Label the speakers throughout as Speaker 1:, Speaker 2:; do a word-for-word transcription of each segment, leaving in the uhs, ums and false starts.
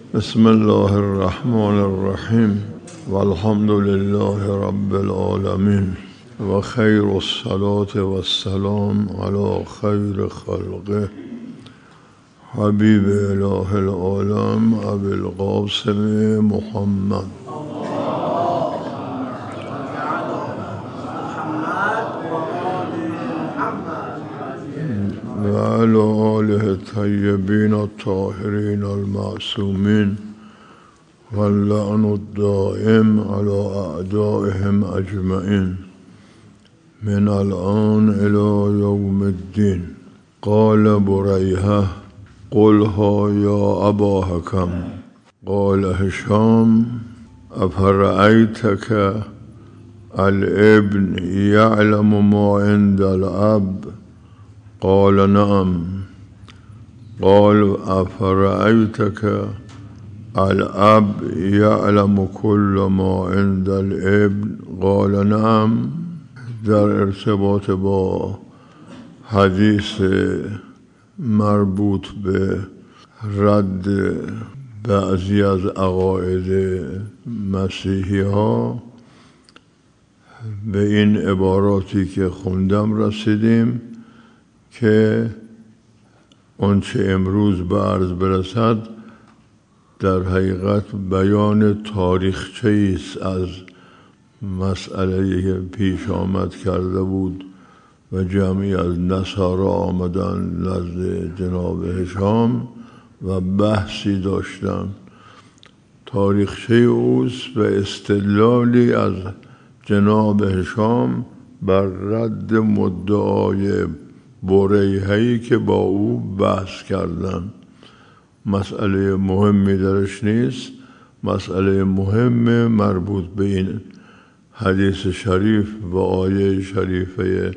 Speaker 1: بسم الله الرحمن الرحیم والحمد لله رب العالمین و خیر الصلاة و السلام علی خیر خلقه حبیب اله العالم ابی القاسم محمد و علی آله الطیبین الطاهرین المعصومین واللعن الدائم على اعدائهم اجمعین من الآن الى یوم الدین. قال بریحة قلها یا ابا حکم قال هشام افرأیتک الابن یعلم ما عند الاب قال نعم قال افرأیتک الاب یعلم كل ما عند الابن قال نعم. در ارتباط با حدیث مربوط به رد بعضی از عقاید مسیحی ها به این عباراتی که خوندم رسیدیم که آنچه امروز به عرض برسد در حقیقت بیان تاریخچه‌ای است از مسئله که پیش آمد کرده بود و جمعی از نصارا آمدن نزد جناب هشام و بحثی داشتن. تاریخچه اوست و استدلالی از جناب هشام بر رد مدعای بریحه‌ای که با او بحث کردن. مسئله مهمی درش نیست، مسئله مهم مربوط به این حدیث شریف و آیه شریفه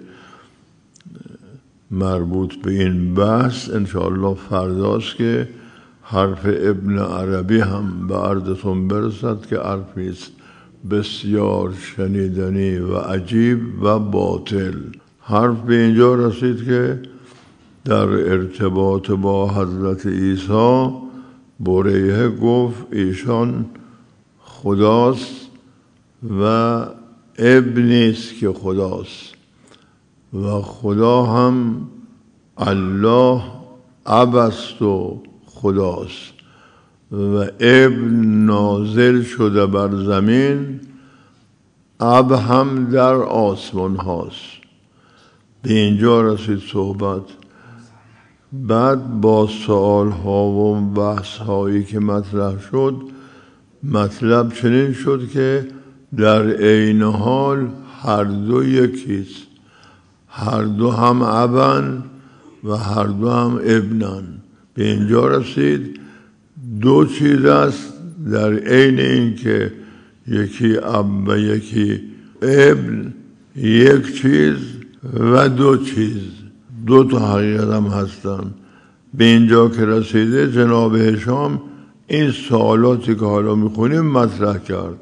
Speaker 1: مربوط به این بحث انشاءالله فرداست که حرف ابن عربی هم به عرضتون برسد که حرفی است بسیار شنیدنی و عجیب و باطل. حرف به اینجا رسید که در ارتباط با حضرت عیسی بریحه گفت ایشان خداست و ابنی است که خداست و خدا هم الله اب است و خداست و ابن نازل شده بر زمین، اب هم در آسمان هاست. به اینجا رسید صحبت. بعد با سوال ها و بحث هایی که مطرح شد مطلب چنین شد که در عین حال هر دو یکیست، هر دو هم ابن و هر دو هم ابنن. به اینجا رسید دو چیز است در عین این که یکی اب و یکی ابن، یک چیز و دو چیز، دو تا حقیقت هم هستن. به اینجا که رسیده جناب هشام این سوالاتی که حالا میخونیم مطرح کرد.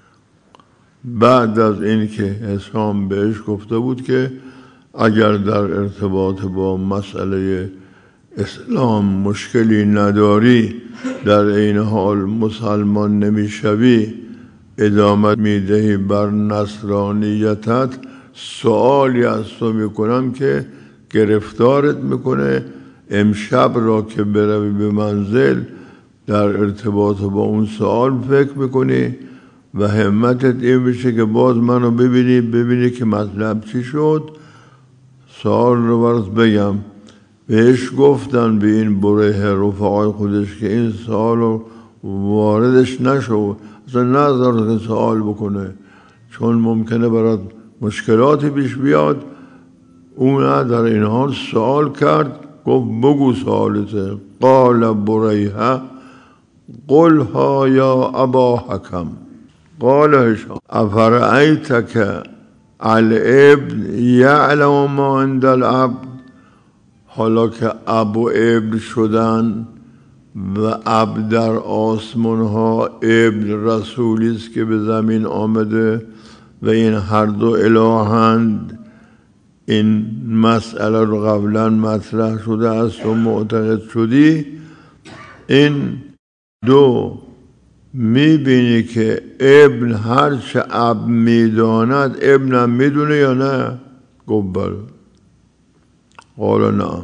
Speaker 1: بعد از این که هشام بهش گفته بود که اگر در ارتباط با مسئله اسلام مشکلی نداری، در این حال مسلمان نمیشوی، ادامه میدهی بر نصرانیتت، سوالی از تو میکنم که گرفتارت میکنه امشب را که بروی به منزل در ارتباط با اون سوال فکر میکنی و همتت این بشه که باز منو ببینی ببینی که مطلب چی شد. سوال رو برات بگم. بهش گفتن به این بریحه رفقای خودش که این سوال رو واردش نشو، اصلا نذار که سوال بکنه چون ممکنه برات مشکلاتی پیش بیاد. اون در این حال سوال کرد، گفت بگو سوالته. قال بریحه قلها یا ابا حکم قال هشام افرأیتک الابن یعلم ما عند الاب. حالا که اب و ابن شدن و اب در آسمان ها، ابن رسولی است که به زمین آمده و این هر دو الهند، این مسئله رو قبلا مطرح شده است و معتقد شدی. این دو میبینی که ابن هرچه اب میداند ابنم میدونه یا نه؟ گفت بله. قال نعم.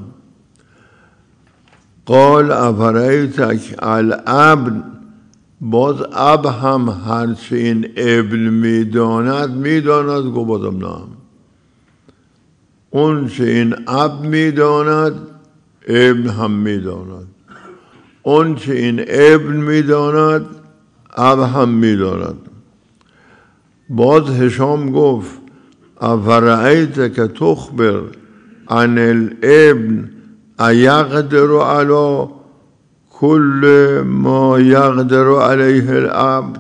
Speaker 1: قال افرایتک الابن، باز اب هم هرچه این ابن میداند میداند؟ گفت بازم نعم. اون چه این اب میداند ابن هم میداند، اون چه این ابن میداند اب هم میداند. باز هشام گفت افرایتک تخبر عن الابن ایقدر علی کل ما یقدر علیه العبد.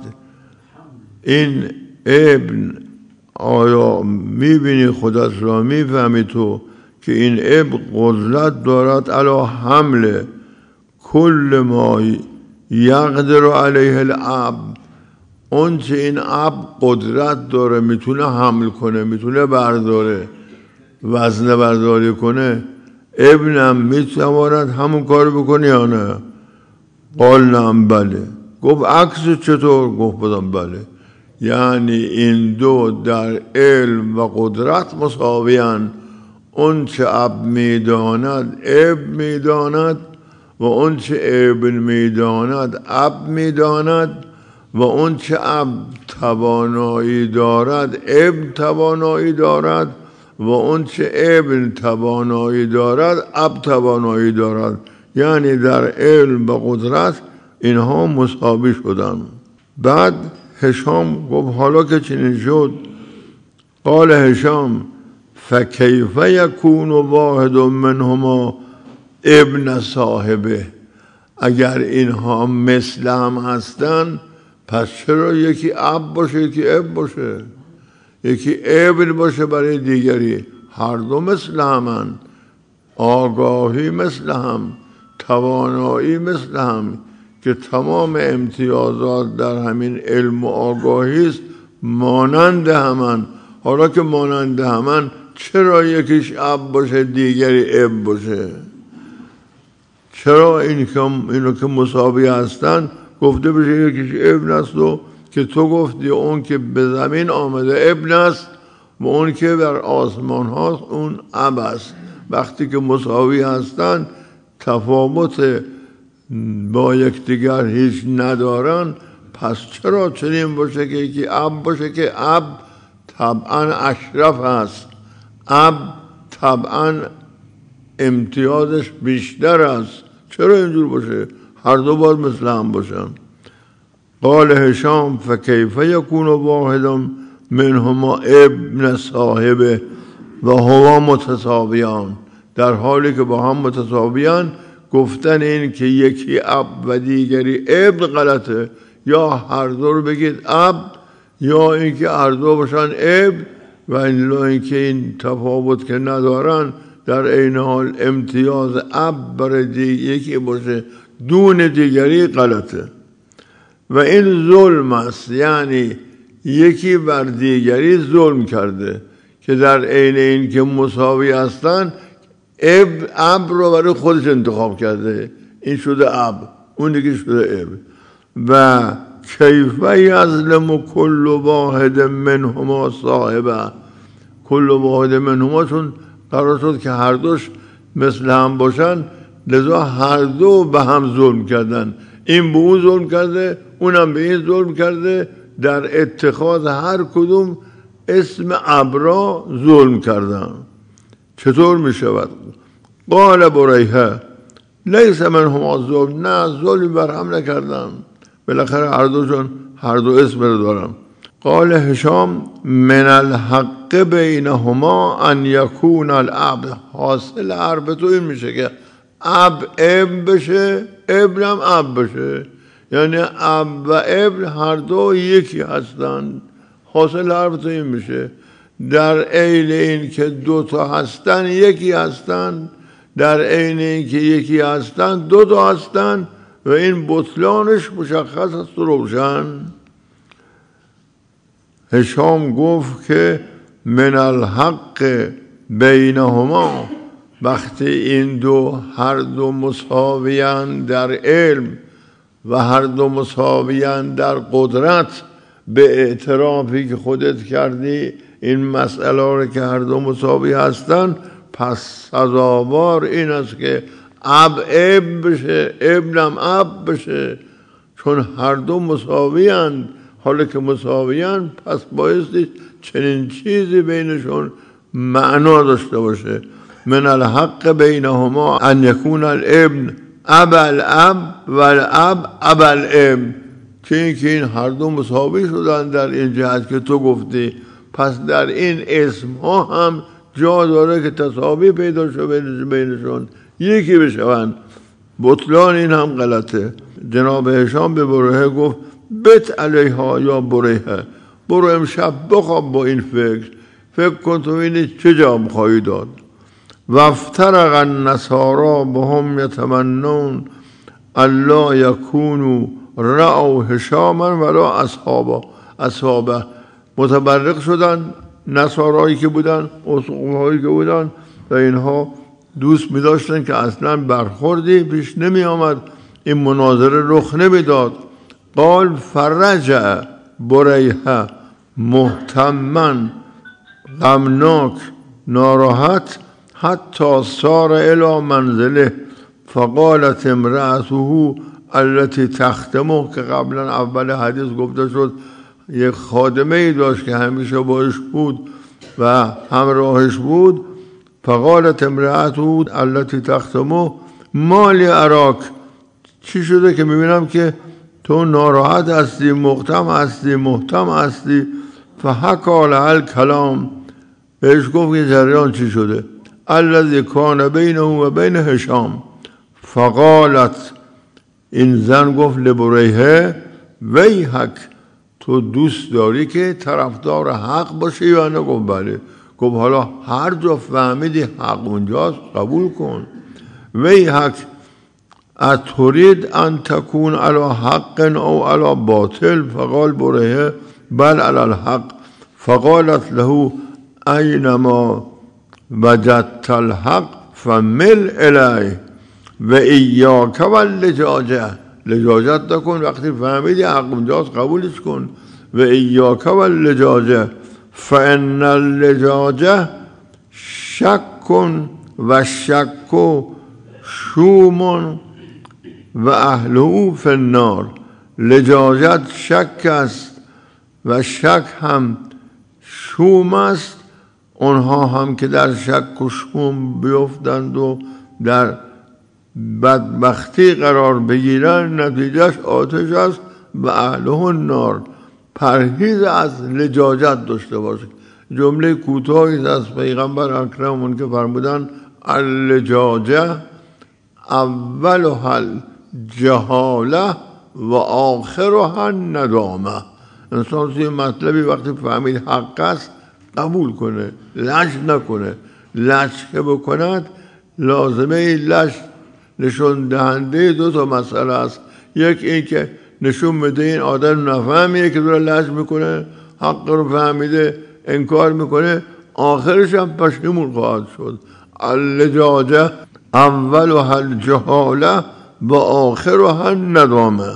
Speaker 1: این ابن آیا میبینی خودت را میفهمی تو که این ابن قدرت دارد علی حمل کل ما یقدر علیه العبد، اون چه این عبد قدرت داره میتونه حمل کنه، میتونه برداره، وزن برداری کنه، ابنم میتواند همون کار بکنه یا نه؟ قال نعم بله. گفت عکس چطور؟ گفت بودم بله. یعنی این دو در علم و قدرت مساویان، اون چه اب میداند اب میداند و اون چه ابن میداند اب میداند و اون چه اب توانایی دارد ابن توانایی دارد و اون چه ابن توانایی دارد اب توانایی دارد. یعنی در علم و قدرت اینها مساوی شدن. بعد هشام گفت حالا که چنین شد، قال هشام فکیف یکون واحد منهما ابن صاحبه، اگر اینها مثل هم هستن پس چرا یکی اب باشه یکی اب باشه، یکی ابن باشه برای دیگری؟ هر دو مثل همن، آگاهی مثل هم، توانایی مثل هم، که تمام امتیازات در همین علم و آگاهی است، مانند همن. حالا که مانند همن چرا یکیش اب باشه دیگری اب باشه؟ چرا این که اینو که مساوی هستن گفته بشه یکیش ابن است و که تو گفتی اون که به زمین آمده ابن است و اون که در آسمان هاست اون اب است. وقتی که مساوی هستن تفاوت با یکدیگر هیچ ندارن، پس چرا چنین باشه که یکی اب باشه که اب طبعا اشرف است، اب طبعا امتیازش بیشتر است؟ چرا اینجور باشه؟ هر دو باید مثل هم باشن. قال هشام فکیف یکون واحد منهما ابن صاحبه و هوا متساویان، در حالی که با هم متساویان گفتن این که یکی اب و دیگری ابن غلطه. یا هر دو رو بگید اب یا اینکه هر دو باشن ابن، و الا اینکه این تفاوت که ندارن در عین حال امتیاز اب برای یکی باشه دون دیگری غلطه. و این ظلم است، یعنی یکی بر دیگری ظلم کرده که در عین این که مساوی هستن اب اب رو برای خودش انتخاب کرده، این شده اب اون دیگه شده اب. و کیف یظلم کل واحد منهما صاحبه، کل واحد منهما چون قرار شد که هر دوش مثل هم باشن، لذا هر دو به هم ظلم کردن، این به اون ظلم کرده اونم به این ظلم کرده، در اتخاذ هر کدوم اسم ابرا ظلم کردن. چطور می شود؟ قال بریحه لیس منهما ظلم، نه ظلمی بر هم نکردن، بالاخره هر دو جان هر دو اسم رو دارن. قال هشام من الحق بینهما ان یکون العبد، حاصل حرف تو این میشه که اب ابن بشه ابنم اب بشه، یعنی اب و ابن هر دو یکی هستن. حاصل حرف تو این میشه در عین این که دو تا هستن یکی هستن، در عین این که یکی هستن دو تا هستن، و این بطلانش مشخص است و روشن. هشام گفت که من الحق بینهما، وقتی این دو هر دو مساویان در علم و هر دو مساویان در قدرت به اعترافی که خودت کردی این مسئله رو که هر دو مساوی هستن، پس سزاوار این است که اب اب بشه، ابنم اب بشه، چون هر دو مساویان. حالا که مساویان پس بایستی چنین چیزی بینشون معنا داشته باشه. من الحق بینهما ان یکون الابن اب الاب و الاب اب الابن، که این هر دو مساوی شدن در این جهت که تو گفتی، پس در این اسم ها هم جا داره که تساوی پیدا شده بینشون، یکی بشون. بطلان این هم غلطه. جناب هشام به بریهه گفت بت علیها یا بریهه، برو امشب بخواب با این فکر، فکر کن تو اینی چه جواب خواهی داد. و افترق النصارا بهم یتمنون الا یکونوا رأوا هشاما ولا اصحابه اصحابه. متبرق شدن نصارایی که بودن، اسقف‌هایی که بودن، و اینها دوست می داشتن که اصلا برخوردی پیش نمی آمد، این مناظره رخ نمی داد. قال فرجع بریهه محتمن غمناک ناراحت حتی صار الى منزله فقالت امرأته التي تختمه، که قبلا اول حدیث گفته شد یک خادمه ای داشت که همیشه باش بود و همراهش بود. فقالت امرأته التي تختمه مالی اراک، چی شده که میبینم که تو ناراحت هستی، مغتم هستی، محتم هستی. فحکا لها الکلام، بهش گفت که جریان چی شده. الذی کان بینه و بین هشام. فقالت، این زن گفت لبریهه ویحک، تو دوست داری که طرفدار حق باشی یا نه؟ گفت بله. گفت حالا هر جا فهمیدی حق اونجاست قبول کن. ویحک اتريد ان تكون على حق او على باطل؟ فقال بریهه بل على الحق. فقالت له اینما وجدت الحق فمل الیه و ایاک واللجاجه. لجاجت نکن، وقتی فهمیدی حق اونجاست قبولش کن. و ایاک واللجاجه فان اللجاجه شک و شک شوم و اهله فی النار. لجاجت شک است و شک هم شوم است، اونها هم که در شک و شوم بیفتند و در بدبختی قرار بگیرن نتیجهش آتش است و اهله النار. پرهیز از لجاجت داشته باشید. جمله کوتاهی از پیغمبر اکرم که فرمودن اللجاجه اولها الجهاله و آخرها الندامه. انسان توی مطلبی وقتی فهمید حق است قبول کنه، لج نکنه. لج که بکند لازمه لج نشون دهنده دو تا مسئله است. یک این که نشون بده این آدم نفهمیه که داره لج میکنه، حق رو فهمیده انکار میکنه، آخرش هم پشیمون خواهد شد. اللجاجه اولها الجهاله و آخرها الندامه.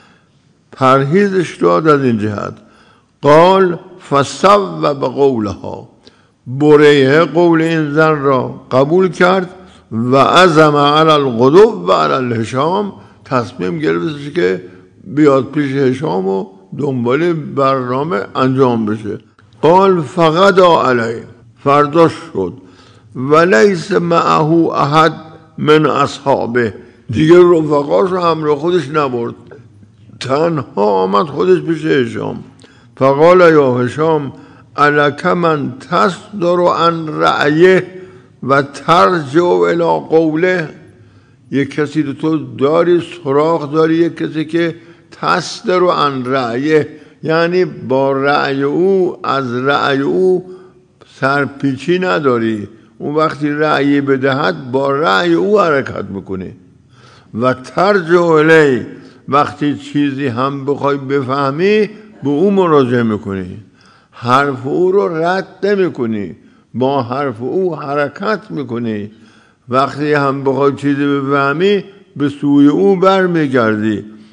Speaker 1: پرهیزش داد از این جهت. قال فصوب قولها، بریهه قول این زن را قبول کرد و عزم علی الغدو و علی الهشام، تصمیم گرفت که بیاد پیش هشام و دنبال برنامه انجام بشه. قال فغدا علیه، فرداش شد. و لیس معه احد من اصحابه، دیگه رفقاش رو همراه خودش نبرد، تنها آمد خودش پیش هشام. فقال یا هشام الک من تصدر عن رأیه و ترجع الی قوله. یک کسی رو تو داری، سراغ داری یک کسی که تصدر عن رأیه، یعنی با رأی او، از رأی او سرپیچی نداری. اون وقتی رأی بدهد با رأی او حرکت میکنی. و ترجع الی، وقتی چیزی هم بخوای بفهمی به او مراجعه میکنی، حرف او رو رد نمیکنی، با حرف او حرکت میکنی. وقتی هم بخوای چیزی بفهمی به سوی او برمیگردی.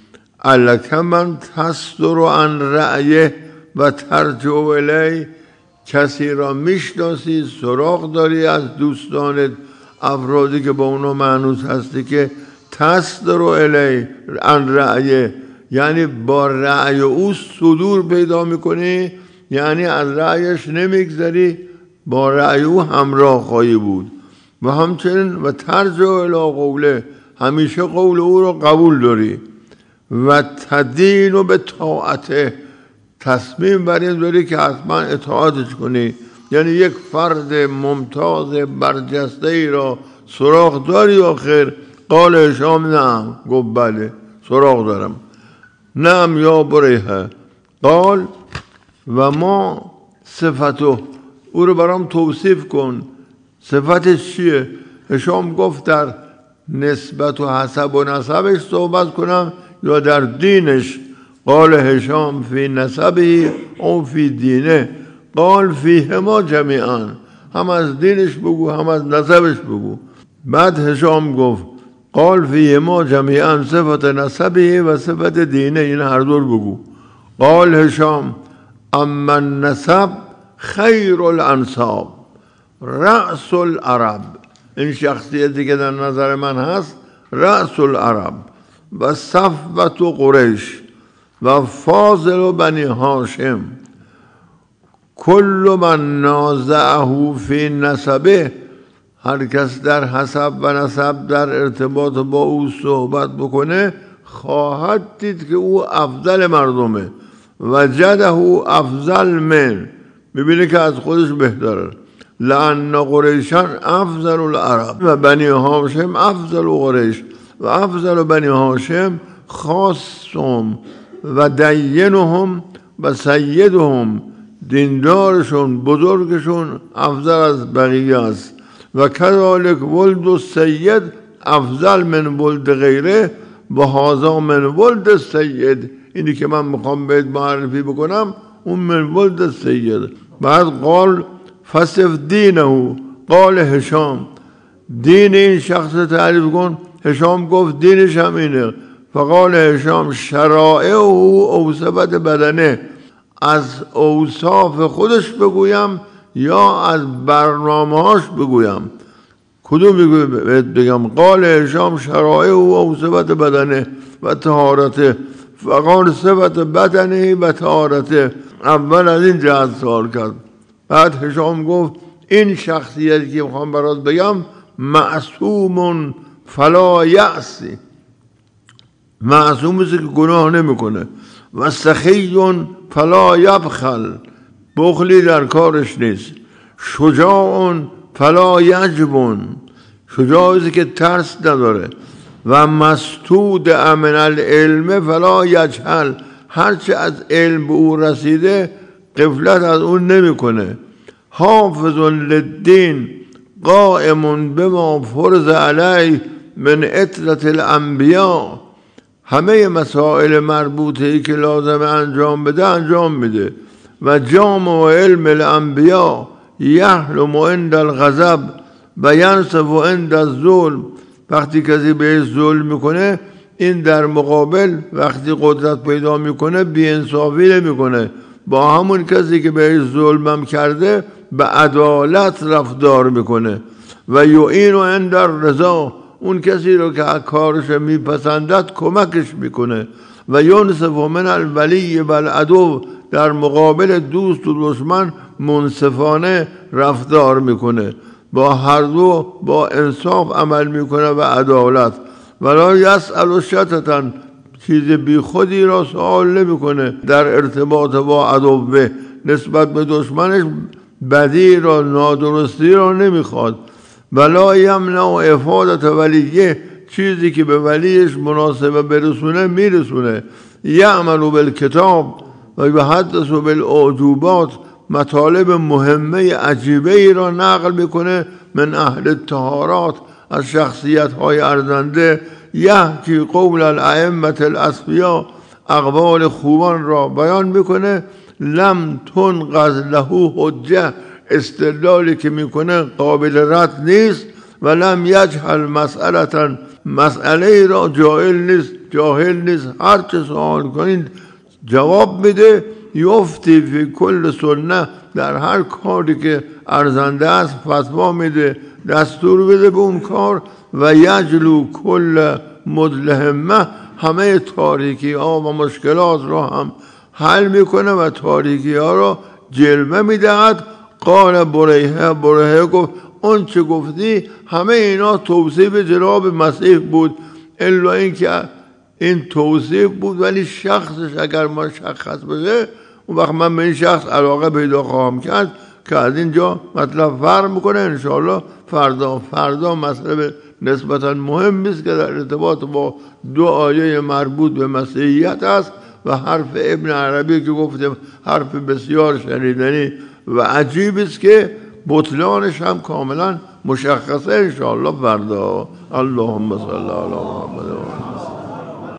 Speaker 1: الک من تصدر عن رأیه و ترجع الی، کسی را میشناسی، سراغ داری از دوستانت، افرادی که با اونا مانوس هستی که تصدر الی عن رأیه، یعنی با رأی او صدور پیدا میکنی، یعنی از رأیش نمیگذری، با رأی او همراه خواهی بود. و همچنین و ترجع الی قوله، همیشه قول او را قبول داری. و تدین و به طاعته، تصمیم بر این داری که حتما اطاعتش کنی. یعنی یک فرد ممتاز برجسته ای را سراغ داری آخر؟ قال هشام نعم، گفت بله سراغ دارم. نعم یا بریه. قال و ما صفتو، او رو برام توصیف کن، صفتش چیه؟ هشام گفت در نسبت و حسب و نسبش صحبت کنم یا در دینش؟ قال هشام فی نسبی او فی دینه. قال فیهما جمیعا، هم از دینش بگو هم از نسبش بگو. بعد هشام گفت قال فیهما جمیعا، صفت نسبی و صفت دینه، این هر دور بگو. قال هشام اما النسب خیر الانساب رأس العرب، این شخصیتی که در نظر من هست رأس العرب و صفوت قریش و فاضل بنی هاشم. کل من نازعه فی نسبه، هر کس در حسب و نسب در ارتباط با او صحبت بکنه خواهد دید که او افضل مردمه. وجده افضل من، ببینه که از خودش بهتره. لأن قریشان افضل العرب و بنی هاشم افضل قریش و افضل بنی هاشم خاصهم و دینهم و سیدهم، دیندارشون بزرگشون افضل از بقیه است. و کذالک ولد السید افضل من ولد غیره و هذا من ولد السید، اینی که من میخوام بهت معرفی بکنم اون من ولد السید. بعد قال فصف دینه. قال هشام دین این شخص تعریف کن. هشام گفت دینش هم اینه. فقال هشام شرائعه او صفت بدنه، از اوصاف خودش بگویم یا از برنامه‌هاش بگویم؟ کدوم بگم؟ قال هشام شرائعه او صفت بدنه و طهارته. فقال صفت بدنه و طهارته. اول از این جهت سوال کرد. بعد هشام گفت این شخصیتی که میخوام برات بگم معصوم فلا یعصی، معصوم است که گناه نمیکنه. و سخی فلا یبخل، بخلی در کارش نیست. شجاع فلا یجبن، شجاع است که ترس نداره. و مستود من العلم فلا یجهل، هرچه از علم به او رسیده غفلت از اون نمیکنه. حافظ للدین قائم بما فرض علیه من عترة الانبیاء، همه مسائل مربوطه ای که لازمه انجام بده انجام میده. و جامع علم الانبیاء یحلم عند الغضب و ینصف عند الظلم، وقتی کسی بهش ظلم میکنه این در مقابل وقتی قدرت پیدا میکنه بی‌انصافی نمیکنه، با همون کسی که بهش ظلمم کرده به عدالت رفتار میکنه. و یعین عند الرضا، اون کسی رو که کارش میپسندد کمکش میکنه. و ینصف من الولی و العدو، در مقابل دوست و دشمن منصفانه رفتار میکنه، با هر دو با انصاف عمل میکنه و عدالت. ولا یسأل شططا، چیز بی خودی را سوال نمیکنه در ارتباط با عدوه، نسبت به دشمنش بدی را نادرستی را نمیخواد. ولا یمنع افادت ولیه، چیزی که به ولیش مناسبه برسونه میرسونه. یعمل بالکتاب و یحدث بالاعجوبات، مطالب مهمه عجیبه ای را نقل میکنه من اهل طهارات، از شخصیت های ارزنده. یحکی قول الائمه الاصفیا، اقوال خوبان را بیان میکنه. لم تنقض له حجه، استدلالی که میکنه قابل رد نیست. و لم یجهل مسئلتا، مسئله را جاهل نیست جاهل نیست، هر چه سوال کنید جواب میده. یفتی فی کل سنه، در هر کاری که ارزنده است فتوا میده، دستور بده به اون کار. و یجلو کل مدلهمه، همه تاریکی ها و مشکلات رو هم حل میکنه و تاریکی ها رو جلوه میدهد. قال بریحه، بریحه گفت اون چه گفتی همه اینا توصیف جناب مسیح بود، الا این که این توصیف بود ولی شخصش اگر مشخص بشه اون وقت من به این شخص علاقه پیدا خواهم کرد که از اینجا مطلب فرق میکنه. انشاءالله فردا فردا مسئله نسبتا مهم است که در ارتباط با دو آیه مربوط به مسیحیت است و حرف ابن عربی که گفتم حرف بسیار شنیدنی و عجیب است که بطلانش هم کاملا مشخصه. انشاءالله فردا. اللهم صل علی محمد.